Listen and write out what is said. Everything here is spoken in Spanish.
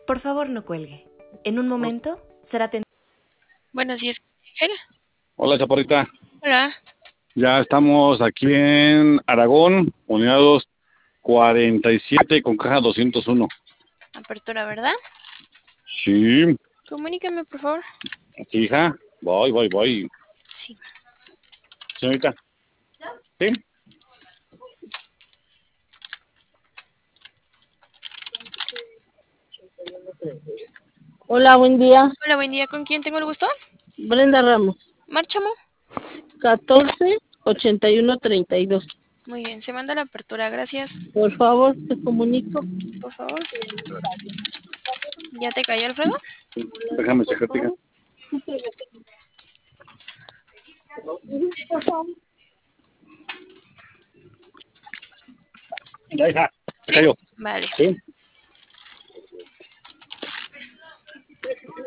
Por favor, no cuelgue. En un momento será atendido. Buenos días, Ángel. Hola, Chaparrita. Hola. Ya estamos aquí en Aragón, unidad 247 con caja 201. Apertura, ¿verdad? Sí, Comunícame, por favor. aquí, hija. Voy. Sí. Señorita. ¿Sí? Hola, buen día. Hola, buen día. ¿Con quién tengo el gusto? Brenda Ramos, Márchamo. 14-81-32. Muy bien, se manda la apertura, gracias. Por favor, te comunico. Por favor. ¿Ya te cayó, Alfredo? Déjame checar, hija. Ya, hija. Se ¿Sí? cayó. Vale. ¿Sí?